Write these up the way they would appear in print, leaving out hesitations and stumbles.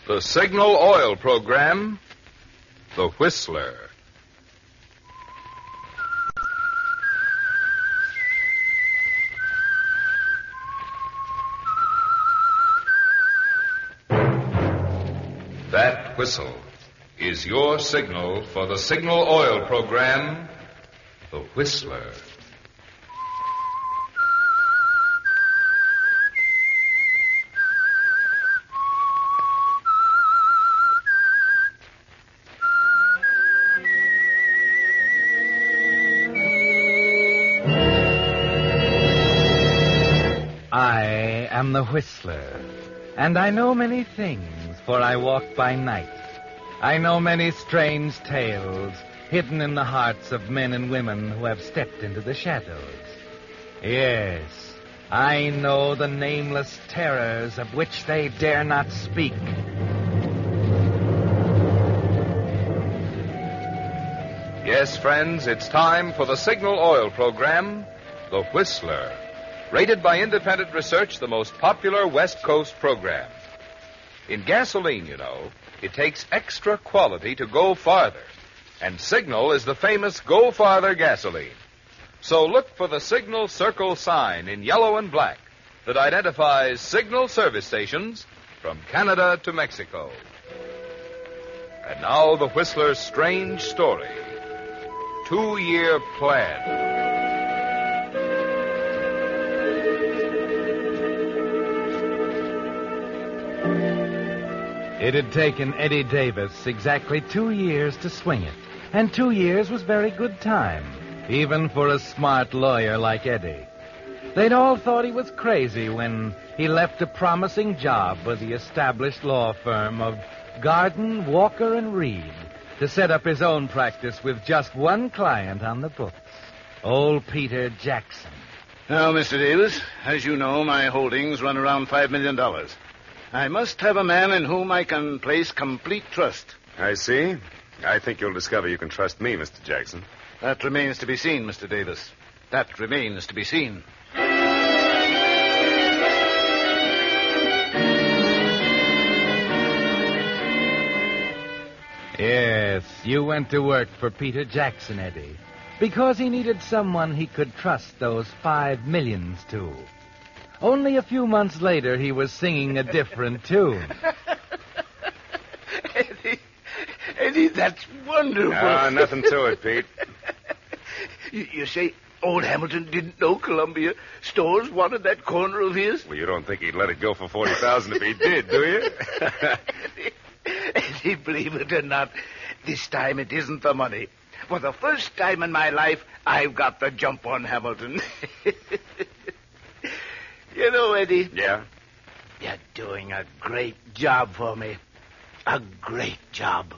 The Signal Oil Program, The Whistler. That whistle is your signal for the Signal Oil Program, The Whistler. I am the Whistler, and I know many things, for I walk by night. I know many strange tales hidden in the hearts of men and women who have stepped into the shadows. Yes, I know the nameless terrors of which they dare not speak. Yes, friends, it's time for the Signal Oil Program, The Whistler. Rated by independent research, the most popular West Coast program. In gasoline, you know, it takes extra quality to go farther. And Signal is the famous Go Farther gasoline. So look for the Signal Circle sign in yellow and black that identifies Signal service stations from Canada to Mexico. And now the Whistler's strange story. 2-year plan. It had taken Eddie Davis exactly 2 years to swing it. And 2 years was very good time, even for a smart lawyer like Eddie. They'd all thought he was crazy when he left a promising job with the established law firm of Garden, Walker, and Reed to set up his own practice with just one client on the books, old Peter Jackson. Now, Mr. Davis, as you know, my holdings run around $5 million. I must have a man in whom I can place complete trust. I see. I think you'll discover you can trust me, Mr. Jackson. That remains to be seen, Mr. Davis. That remains to be seen. Yes, you went to work for Peter Jackson, Eddie, because he needed someone he could trust those $5 million to. Only a few months later, he was singing a different tune. Eddie, that's wonderful. Nothing to it, Pete. You say old Hamilton didn't know Columbia Stores wanted that corner of his? Well, you don't think he'd let it go for $40,000 if he did, do you? Eddie, believe it or not, this time it isn't the money. For the first time in my life, I've got the jump on Hamilton. You know, Eddie. Yeah? You're doing a great job for me. A great job.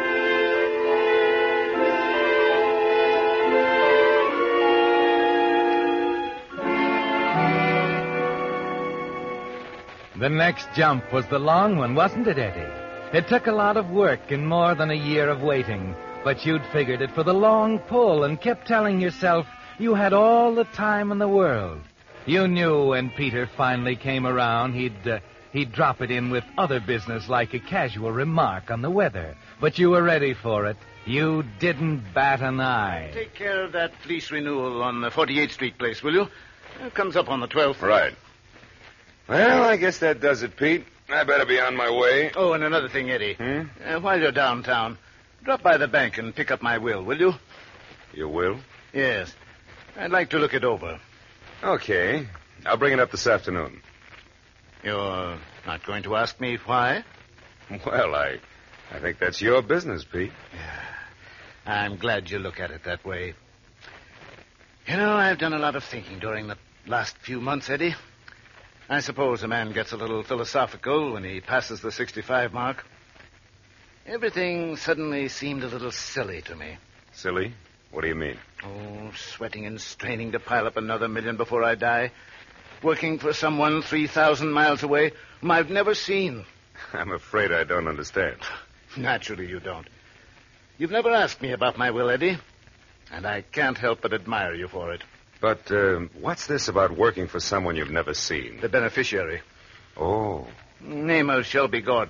The next jump was the long one, wasn't it, Eddie? It took a lot of work and more than a year of waiting, but you'd figured it for the long pull and kept telling yourself you had all the time in the world. You knew when Peter finally came around, he'd drop it in with other business like a casual remark on the weather. But you were ready for it. You didn't bat an eye. Take care of that lease renewal on the 48th Street place, will you? It comes up on the 12th. Right. Well, I guess that does it, Pete. I better be on my way. Oh, and another thing, Eddie. While you're downtown, drop by the bank and pick up my will you? You will? Yes. I'd like to look it over. Okay. I'll bring it up this afternoon. You're not going to ask me why? Well, I think that's your business, Pete. I'm glad you look at it that way. You know, I've done a lot of thinking during the last few months, Eddie. I suppose a man gets a little philosophical when he passes the 65 mark. Everything suddenly seemed a little silly to me. Silly? What do you mean? Oh, sweating and straining to pile up another $1 million before I die. Working for someone 3,000 miles away whom I've never seen. I'm afraid I don't understand. Naturally you don't. You've never asked me about my will, Eddie. And I can't help but admire you for it. But what's this about working for someone you've never seen? The beneficiary. Oh. Name of Shelby Gordon.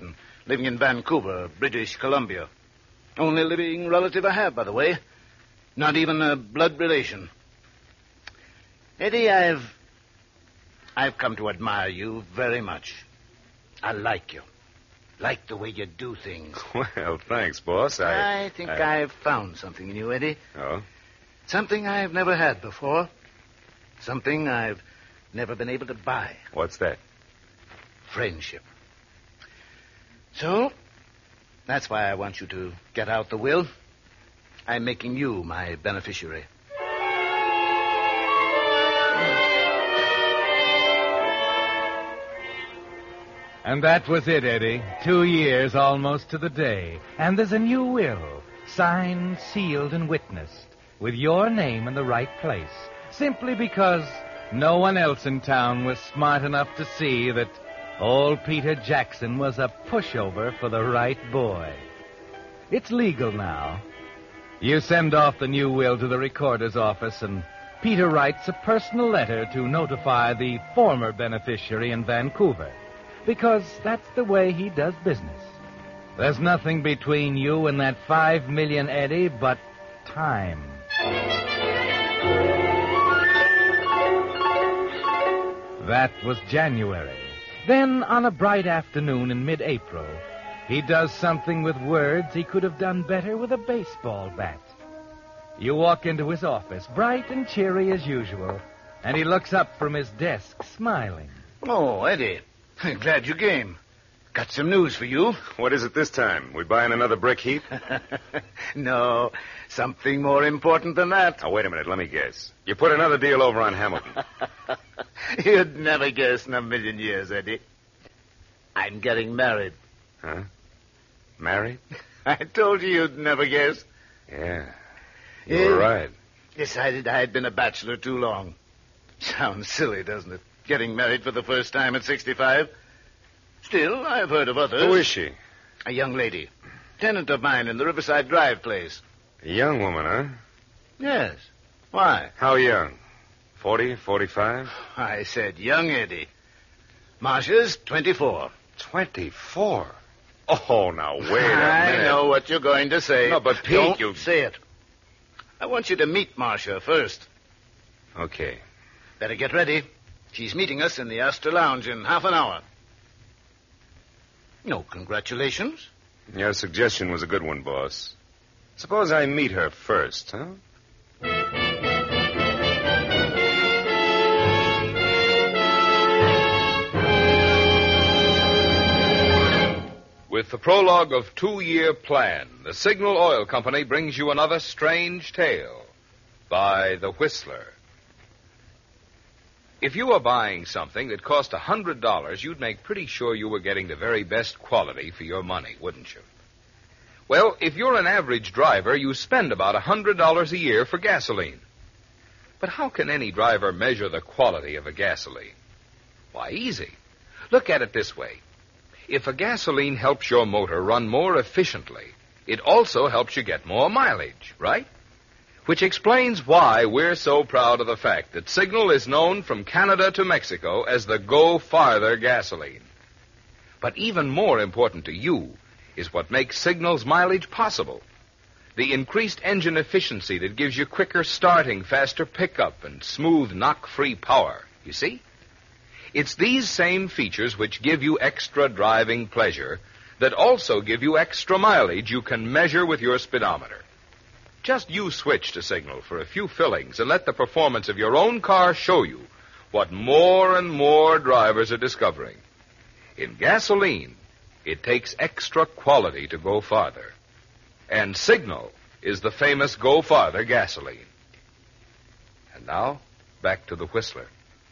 living in Vancouver, British Columbia. Only living relative I have, by the way. Not even a blood relation. Eddie, I've come to admire you very much. I like you. Like the way you do things. Well, thanks, boss. I think I've found something in you, Eddie. Oh? Something I've never had before. Something I've never been able to buy. What's that? Friendship. So, that's why I want you to get out the will. I'm making you my beneficiary. And that was it, Eddie. 2 years almost to the day. And there's a new will, signed, sealed, and witnessed, with your name in the right place, simply because no one else in town was smart enough to see that old Peter Jackson was a pushover for the right boy. It's legal now. You send off the new will to the recorder's office, and Peter writes a personal letter to notify the former beneficiary in Vancouver, because that's the way he does business. There's nothing between you and that $5 million, Eddie, but time. That was January. Then, on a bright afternoon in mid-April, he does something with words he could have done better with a baseball bat. You walk into his office, bright and cheery as usual, and he looks up from his desk, smiling. Oh, Eddie, I'm glad you came. Got some news for you. What is it this time? We buying another brick heap? No, something more important than that. Oh, wait a minute. Let me guess. You put another deal over on Hamilton. You'd never guess in a million years, Eddie. I'm getting married. Huh? Married? I told you you'd never guess. Yeah. You were right. Decided I had been a bachelor too long. Sounds silly, doesn't it? Getting married for the first time at 65. Still, I've heard of others. Who is she? A young lady. Tenant of mine in the Riverside Drive place. A young woman, huh? Yes. Why? How young? 40, 45? I said young, Eddie. Marcia's 24. 24? Oh, now, wait a minute. I know what you're going to say. No, but Pete, Don't you... say it. I want you to meet Marcia first. Okay. Better get ready. She's meeting us in the Astor Lounge in half an hour. No congratulations. Your suggestion was a good one, boss. Suppose I meet her first, huh? With the prologue of 2-Year Plan, the Signal Oil Company brings you another strange tale by The Whistler. If you were buying something that cost $100, you'd make pretty sure you were getting the very best quality for your money, wouldn't you? Well, if you're an average driver, you spend about $100 a year for gasoline. But how can any driver measure the quality of a gasoline? Why, easy. Look at it this way. If a gasoline helps your motor run more efficiently, it also helps you get more mileage, right? Which explains why we're so proud of the fact that Signal is known from Canada to Mexico as the Go Farther gasoline. But even more important to you is what makes Signal's mileage possible. The increased engine efficiency that gives you quicker starting, faster pickup, and smooth knock-free power. You see? It's these same features which give you extra driving pleasure that also give you extra mileage you can measure with your speedometer. Just you switch to Signal for a few fillings and let the performance of your own car show you what more and more drivers are discovering. In gasoline, it takes extra quality to go farther. And Signal is the famous Go Farther gasoline. And now, back to the Whistler.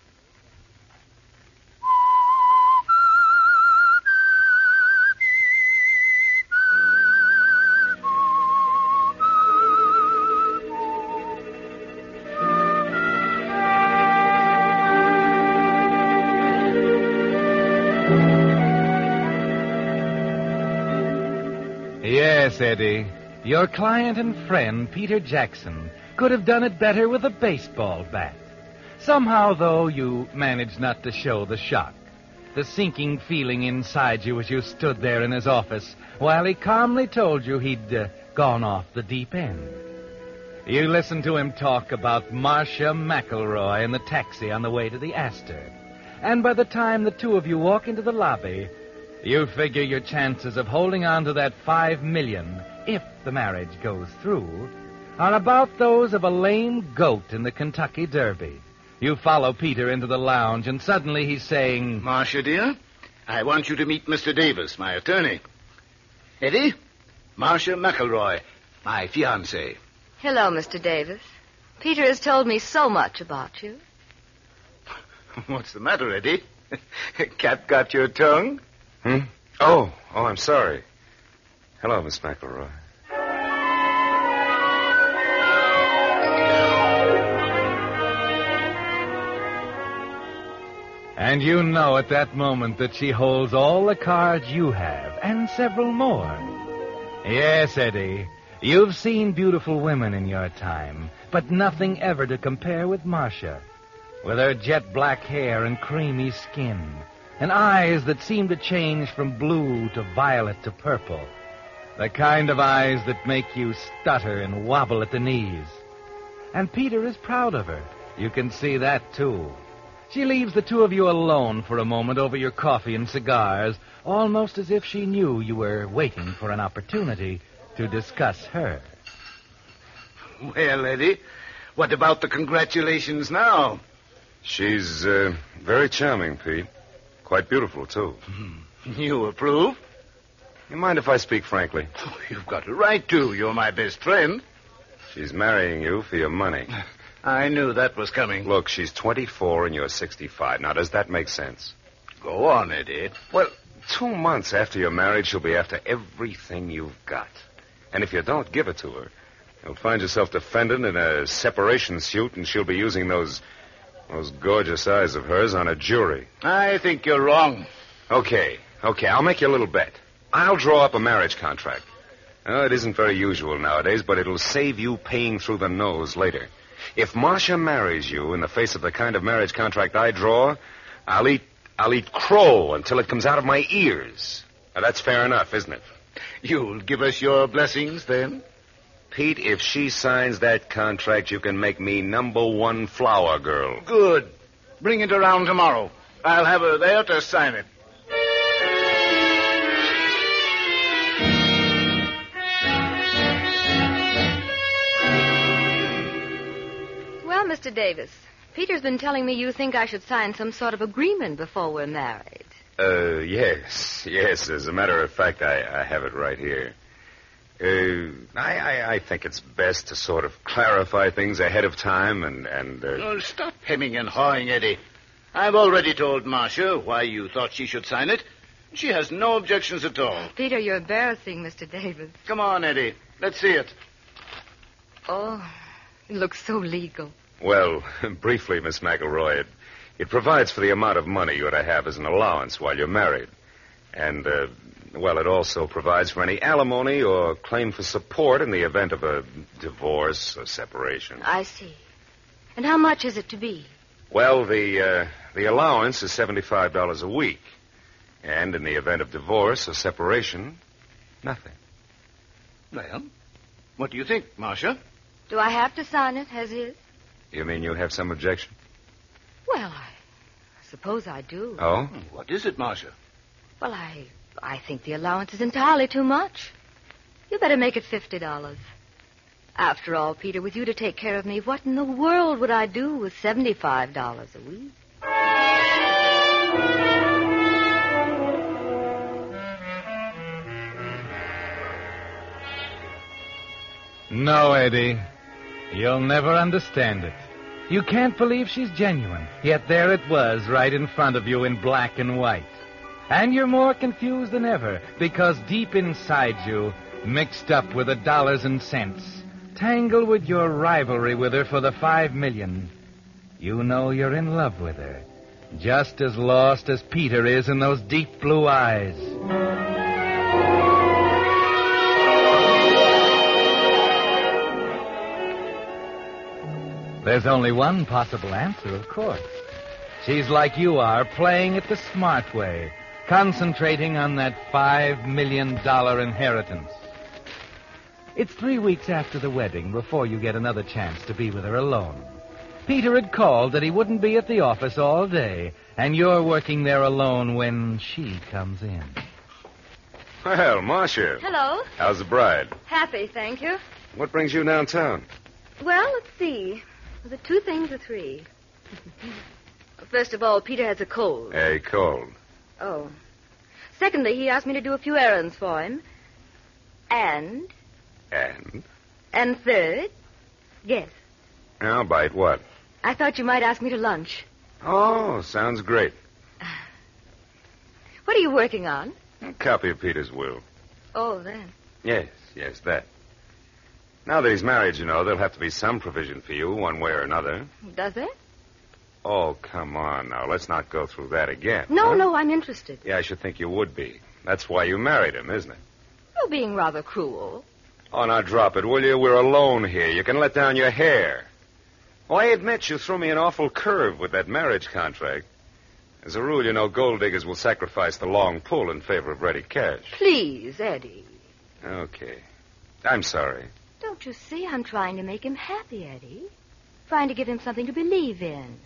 Yes, Eddie. Your client and friend, Peter Jackson, could have done it better with a baseball bat. Somehow, though, you managed not to show the shock. the sinking feeling inside you as you stood there in his office while he calmly told you he'd gone off the deep end. You listened to him talk about Marcia McElroy in the taxi on the way to the Astor. And by the time the two of you walk into the lobby, you figure your chances of holding on to that $5 million, if the marriage goes through, are about those of a lame goat in the Kentucky Derby. You follow Peter into the lounge, and suddenly he's saying, Marcia, dear, I want you to meet Mr. Davis, my attorney. Eddie, Marcia McElroy, my fiancée. Hello, Mr. Davis. Peter has told me so much about you. What's the matter, Eddie? Cat got your tongue? Oh, I'm sorry. Hello, Miss McElroy. And you know at that moment that she holds all the cards you have, and several more. Yes, Eddie, you've seen beautiful women in your time, but nothing ever to compare with Marcia. With her jet black hair and creamy skin, and eyes that seem to change from blue to violet to purple. The kind of eyes that make you stutter and wobble at the knees. And Peter is proud of her. You can see that, too. She leaves the two of you alone for a moment over your coffee and cigars, almost as if she knew you were waiting for an opportunity to discuss her. Well, Eddie, what about the congratulations now? She's very charming, Pete. Quite beautiful, too. You approve? You mind if I speak frankly? Oh, you've got a right to. You're my best friend. She's marrying you for your money. I knew that was coming. Look, she's 24 and you're 65. Now, does that make sense? Go on, Eddie. Well, 2 months after you're married, she'll be after everything you've got. And if you don't give it to her, you'll find yourself defendant in a separation suit, and she'll be using those gorgeous eyes of hers on a jury. I think you're wrong. Okay, I'll make you a little bet. I'll draw up a marriage contract. It isn't very usual nowadays, but it'll save you paying through the nose later. If Marcia marries you in the face of the kind of marriage contract I draw, I'll eat crow until it comes out of my ears. Now, that's fair enough, isn't it? You'll give us your blessings, then? Pete, if she signs that contract, you can make me #1 flower girl. Good. Bring it around tomorrow. I'll have her there to sign it. Well, Mr. Davis, Peter's been telling me you think I should sign some sort of agreement before we're married. Yes. As a matter of fact, I have it right here. I think it's best to sort of clarify things ahead of time and Oh, stop hemming and hawing, Eddie. I've already told Marcia why you thought she should sign it. She has no objections at all. Peter, you're embarrassing, Mr. Davis. Come on, Eddie. Let's see it. Oh, it looks so legal. Well, briefly, Miss McElroy, it provides for the amount of money you're to have as an allowance while you're married. And, it also provides for any alimony or claim for support in the event of a divorce or separation. I see. And how much is it to be? Well, the allowance is $75 a week. And in the event of divorce or separation, nothing. Well, what do you think, Marcia? Do I have to sign it as is? You mean you have some objection? Well, I suppose I do. Oh? What is it, Marcia? Well, I think the allowance is entirely too much. You better make it $50. After all, Peter, with you to take care of me, what in the world would I do with $75 a week? No, Eddie. You'll never understand it. You can't believe she's genuine, yet there it was right in front of you in black and white. And you're more confused than ever, because deep inside you, mixed up with the dollars and cents, tangled with your rivalry with her for the $5 million, you know you're in love with her, just as lost as Peter is in those deep blue eyes. There's only one possible answer, of course. She's like you are, playing it the smart way, concentrating on that $5 million inheritance. It's 3 weeks after the wedding before you get another chance to be with her alone. Peter had called that he wouldn't be at the office all day, and you're working there alone when she comes in. Well, Marcia. Hello. How's the bride? Happy, thank you. What brings you downtown? Well, let's see. Was it 2 things or 3? First of all, Peter has a cold. Hey, cold. Oh. Secondly, he asked me to do a few errands for him. And? And third, guess. I'll bite what? I thought you might ask me to lunch. Oh, sounds great. What are you working on? A copy of Peter's will. Oh, that. Yes, that. Now that he's married, you know, there'll have to be some provision for you, one way or another. Does it? Oh, come on now. Let's not go through that again. No, I'm interested. Yeah, I should think you would be. That's why you married him, isn't it? You're being rather cruel. Oh, now drop it, will you? We're alone here. You can let down your hair. Oh, I admit you threw me an awful curve with that marriage contract. As a rule, you know, gold diggers will sacrifice the long pull in favor of ready cash. Please, Eddie. Okay. I'm sorry. Don't you see I'm trying to make him happy, Eddie? Trying to give him something to believe in.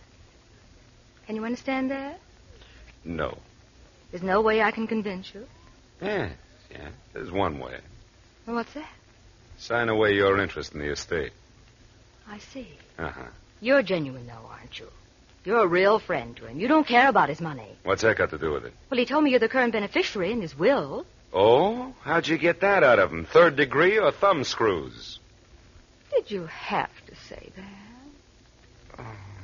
Can you understand that? No. There's no way I can convince you? Yeah. There's one way. Well, what's that? Sign away your interest in the estate. I see. Uh-huh. You're genuine, though, aren't you? You're a real friend to him. You don't care about his money. What's that got to do with it? Well, he told me you're the current beneficiary in his will. Oh? How'd you get that out of him? 3rd degree or thumb screws? Did you have to say that?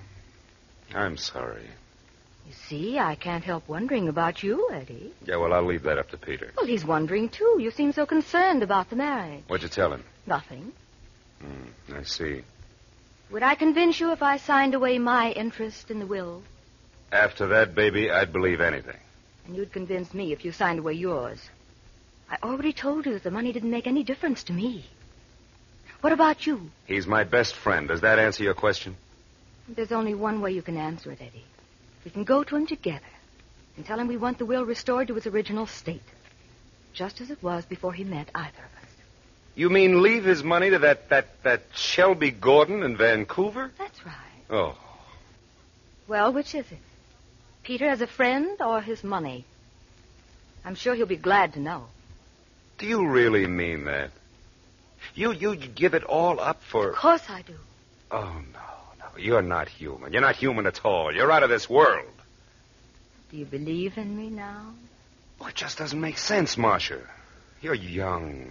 Oh, I'm sorry. You see, I can't help wondering about you, Eddie. Yeah, well, I'll leave that up to Peter. Well, he's wondering, too. You seem so concerned about the marriage. What'd you tell him? Nothing. I see. Would I convince you if I signed away my interest in the will? After that, baby, I'd believe anything. And you'd convince me if you signed away yours. I already told you that the money didn't make any difference to me. What about you? He's my best friend. Does that answer your question? There's only one way you can answer it, Eddie. We can go to him together and tell him we want the will restored to its original state, just as it was before he met either of us. You mean leave his money to that Shelby Gordon in Vancouver? That's right. Oh. Well, which is it? Peter as a friend or his money? I'm sure he'll be glad to know. Do you really mean that? You'd give it all up for... Of course I do. Oh, no. You're not human. You're not human at all. You're out of this world. Do you believe in me now? Oh, it just doesn't make sense, Marcia. You're young.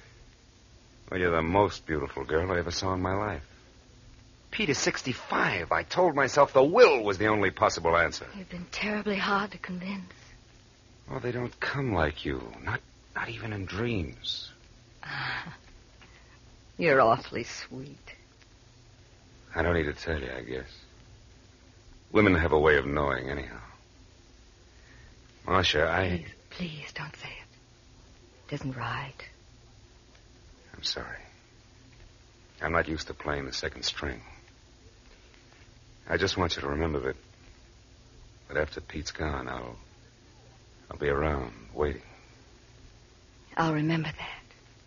You're the most beautiful girl I ever saw in my life. Peter's 65. I told myself the will was the only possible answer. You've been terribly hard to convince. Oh, they don't come like you. Not even in dreams. You're awfully sweet. I don't need to tell you, I guess. Women have a way of knowing, anyhow. Marcia, Please don't say it. It isn't right. I'm sorry. I'm not used to playing the second string. I just want you to remember that after Pete's gone, I'll be around, waiting. I'll remember that.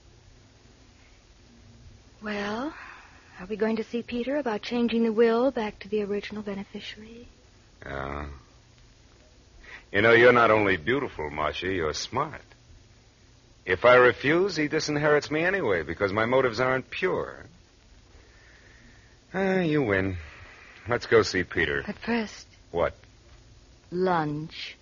Well, are we going to see Peter about changing the will back to the original beneficiary? Yeah. You know, you're not only beautiful, Marcia, you're smart. If I refuse, he disinherits me anyway, because my motives aren't pure. You win. Let's go see Peter. But first... What? Lunch.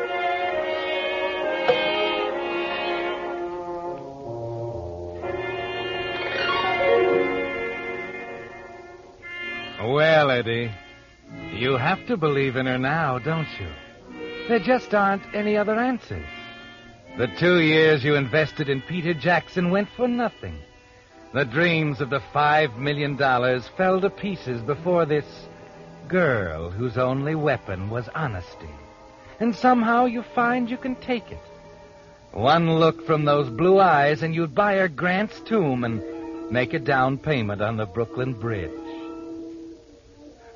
Well, Eddie, you have to believe in her now, don't you? There just aren't any other answers. The 2 years you invested in Peter Jackson went for nothing. The dreams of the $5 million fell to pieces before this girl whose only weapon was honesty. And somehow you find you can take it. One look from those blue eyes and you'd buy her Grant's tomb and make a down payment on the Brooklyn Bridge.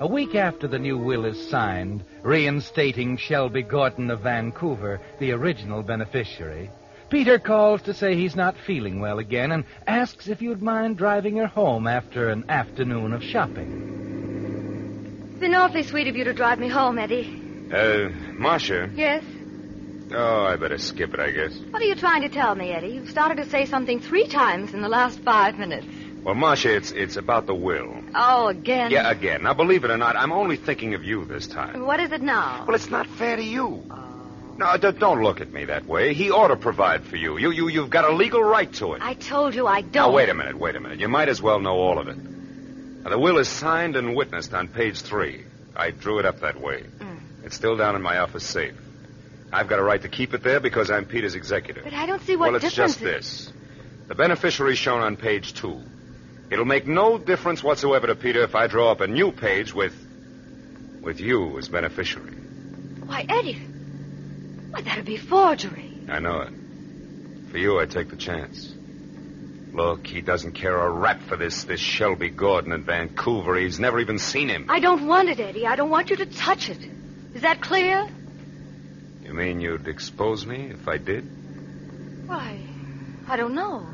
A week after the new will is signed, reinstating Shelby Gordon of Vancouver, the original beneficiary, Peter calls to say he's not feeling well again and asks if you'd mind driving her home after an afternoon of shopping. It's been awfully sweet of you to drive me home, Eddie. Marcia. Yes? Oh, I better skip it, I guess. What are you trying to tell me, Eddie? You've started to say something 3 times in the last 5 minutes. Well, Marcia, it's about the will. Oh, again? Yeah, again. Now, believe it or not, I'm only thinking of you this time. What is it now? Well, it's not fair to you. No, don't look at me that way. He ought to provide for you. You've got a legal right to it. I told you I don't. Now, wait a minute. You might as well know all of it. Now, the will is signed and witnessed on page 3. I drew it up that way. It's still down in my office safe. I've got a right to keep it there because I'm Peter's executor. But I don't see what difference... Well, it's just this. The beneficiary shown on page 2. It'll make no difference whatsoever to Peter if I draw up a new page with you as beneficiary. Why, Eddie... Why, that'd be forgery. I know it. For you, I take the chance. Look, he doesn't care a rap for this Shelby Gordon in Vancouver. He's never even seen him. I don't want it, Eddie. I don't want you to touch it. Is that clear? You mean you'd expose me if I did? Why, I don't know.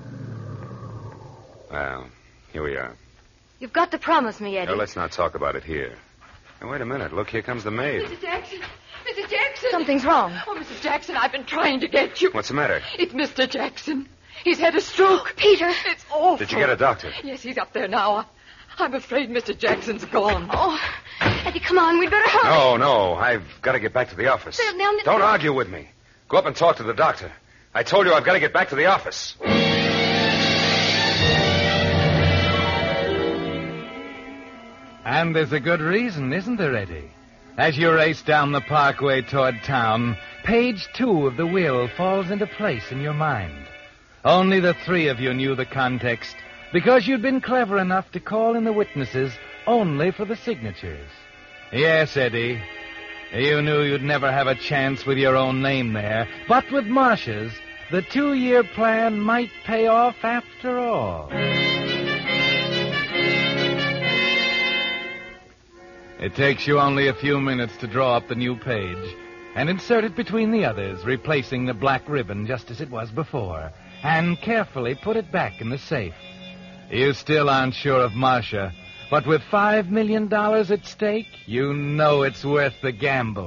Well, here we are. You've got to promise me, Eddie. Now, let's not talk about it here. Now, wait a minute. Look, here comes the maid. Mrs. Jackson! Mrs. Jackson! Something's wrong. Oh, Mrs. Jackson, I've been trying to get you. What's the matter? It's Mr. Jackson. He's had a stroke. Peter! It's awful. Did you get a doctor? Yes, he's up there now. I'm afraid Mr. Jackson's gone. Oh, Eddie, come on. We'd better hurry. No. I've got to get back to the office. Now, Don't argue with me. Go up and talk to the doctor. I told you I've got to get back to the office. And there's a good reason, isn't there, Eddie? As you race down the parkway toward town, page 2 of the will falls into place in your mind. Only the 3 of you knew the context, because you'd been clever enough to call in the witnesses only for the signatures. Yes, Eddie, you knew you'd never have a chance with your own name there, but with Marcia's, the 2-year plan might pay off after all. It takes you only a few minutes to draw up the new page and insert it between the others, replacing the black ribbon just as it was before, and carefully put it back in the safe. You still aren't sure of Marcia, but with $5 million at stake, you know it's worth the gamble.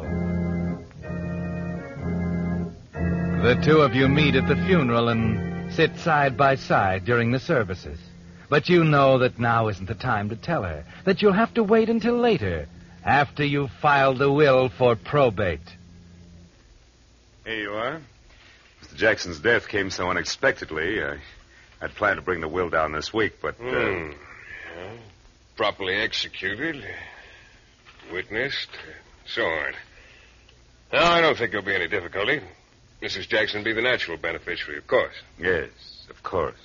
The 2 of you meet at the funeral and sit side by side during the services. But you know that now isn't the time to tell her, that you'll have to wait until later, after you've filed the will for probate. Here you are. Mr. Jackson's death came so unexpectedly. I'd planned to bring the will down this week, but... Yeah. Properly executed, witnessed, so on. Now, I don't think there'll be any difficulty. Mrs. Jackson be the natural beneficiary, of course. Yes, of course.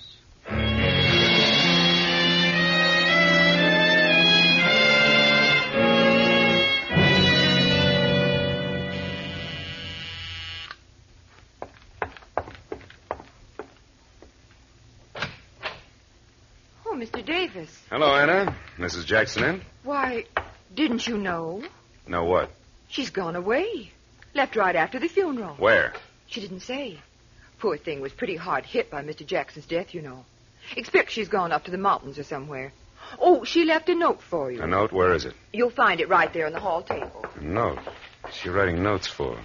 Mr. Davis. Hello, Anna. Mrs. Jackson in? Why, didn't you know? Know what? She's gone away. Left right after the funeral. Where? She didn't say. Poor thing was pretty hard hit by Mr. Jackson's death, you know. Expect she's gone up to the mountains or somewhere. Oh, she left a note for you. A note? Where is it? You'll find it right there on the hall table. A note? What's she writing notes for?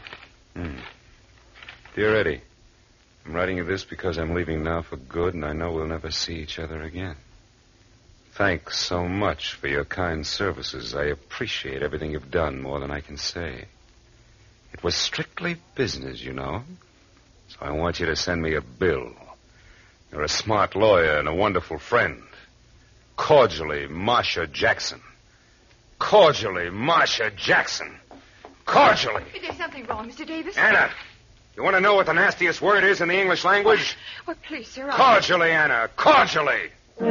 Dear Eddie, I'm writing you this because I'm leaving now for good, and I know we'll never see each other again. Thanks so much for your kind services. I appreciate everything you've done more than I can say. It was strictly business, you know. So I want you to send me a bill. You're a smart lawyer and a wonderful friend. Cordially, Marcia Jackson. Cordially, Marcia Jackson. Cordially. Is there something wrong, Mr. Davis? Anna, you want to know what the nastiest word is in the English language? Well, please, sir. Cordially, Anna. Cordially.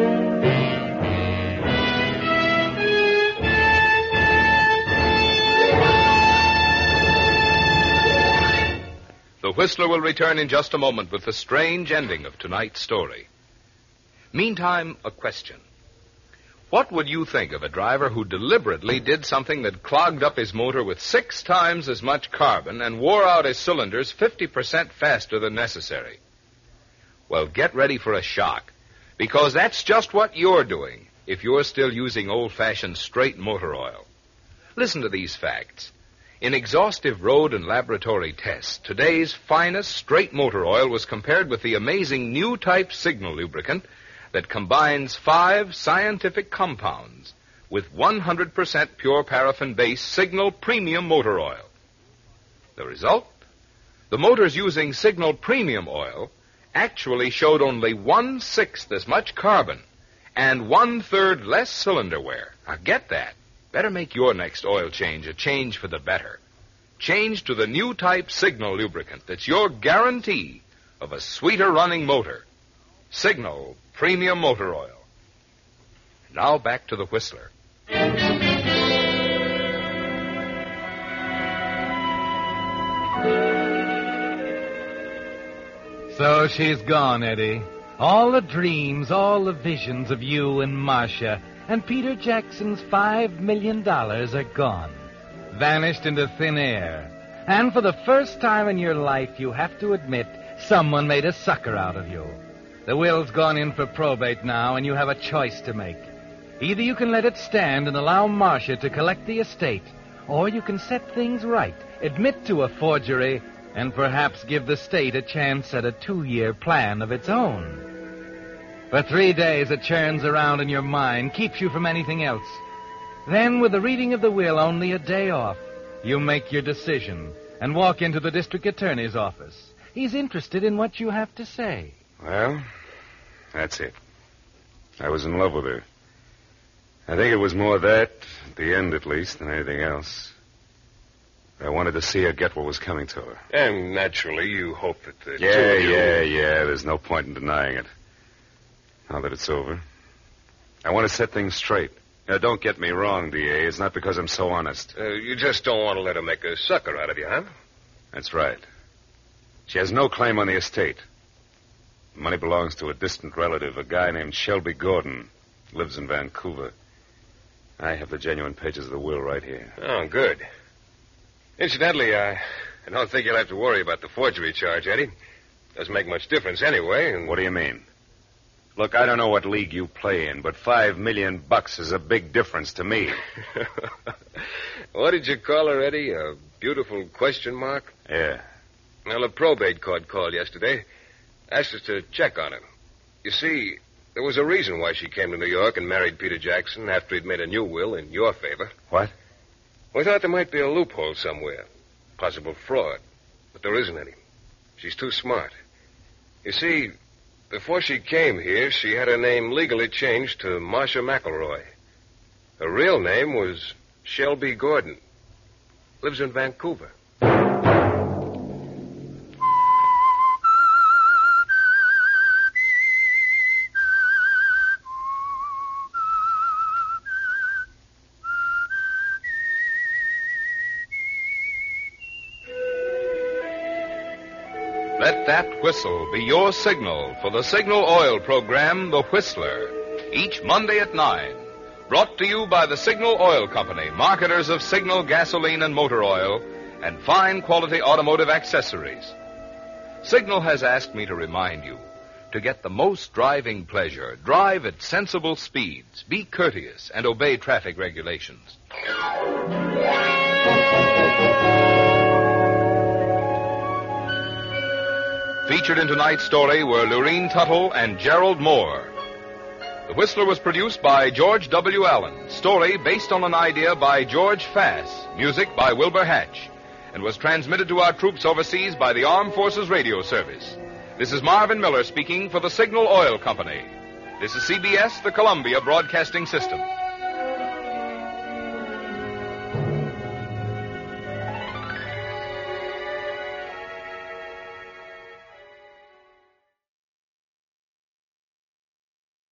The Whistler will return in just a moment with the strange ending of tonight's story. Meantime, a question. What would you think of a driver who deliberately did something that clogged up his motor with 6 times as much carbon and wore out his cylinders 50% faster than necessary? Well, get ready for a shock, because that's just what you're doing if you're still using old-fashioned straight motor oil. Listen to these facts. In exhaustive road and laboratory tests, today's finest straight motor oil was compared with the amazing new type Signal lubricant that combines 5 scientific compounds with 100% pure paraffin-based Signal Premium Motor Oil. The result? The motors using Signal Premium Oil actually showed only 1/6 as much carbon and 1/3 less cylinder wear. Now get that. Better make your next oil change a change for the better. Change to the new type Signal lubricant that's your guarantee of a sweeter running motor. Signal Premium Motor Oil. Now back to the Whistler. So she's gone, Eddie. All the dreams, all the visions of you and Marcia and Peter Jackson's $5 million are gone. Vanished into thin air. And for the first time in your life, you have to admit someone made a sucker out of you. The will's gone in for probate now, and you have a choice to make. Either you can let it stand and allow Marcia to collect the estate, or you can set things right, admit to a forgery, and perhaps give the state a chance at a 2-year plan of its own. For 3 days, it churns around in your mind, keeps you from anything else. Then, with the reading of the will only a day off, you make your decision and walk into the district attorney's office. He's interested in what you have to say. Well, that's it. I was in love with her. I think it was more that, at the end at least, than anything else. I wanted to see her get what was coming to her. And naturally, you hope that the two Yeah, of you... There's no point in denying it. Now that it's over, I want to set things straight. Now, don't get me wrong, D.A. It's not because I'm so honest. You just don't want to let her make a sucker out of you, huh? That's right. She has no claim on the estate. The money belongs to a distant relative, a guy named Shelby Gordon. Lives in Vancouver. I have the genuine pages of the will right here. Oh, good. Incidentally, I don't think you'll have to worry about the forgery charge, Eddie. Doesn't make much difference anyway. And... What do you mean? Look, I don't know what league you play in, but $5 million is a big difference to me. What did you call her, Eddie? A beautiful question mark? Yeah. Well, the probate court called yesterday. Asked us to check on her. You see, there was a reason why she came to New York and married Peter Jackson after he'd made a new will in your favor. What? We thought there might be a loophole somewhere. Possible fraud. But there isn't any. She's too smart. You see, before she came here, she had her name legally changed to Marcia McElroy. Her real name was Shelby Gordon. Lives in Vancouver. Let that whistle be your signal for the Signal Oil program, The Whistler, each Monday at 9. Brought to you by the Signal Oil Company, marketers of Signal gasoline and motor oil, and fine quality automotive accessories. Signal has asked me to remind you, to get the most driving pleasure, drive at sensible speeds, be courteous, and obey traffic regulations. Featured in tonight's story were Lurene Tuttle and Gerald Moore. The Whistler was produced by George W. Allen. Story based on an idea by George Fass. Music by Wilbur Hatch. And was transmitted to our troops overseas by the Armed Forces Radio Service. This is Marvin Miller speaking for the Signal Oil Company. This is CBS, the Columbia Broadcasting System.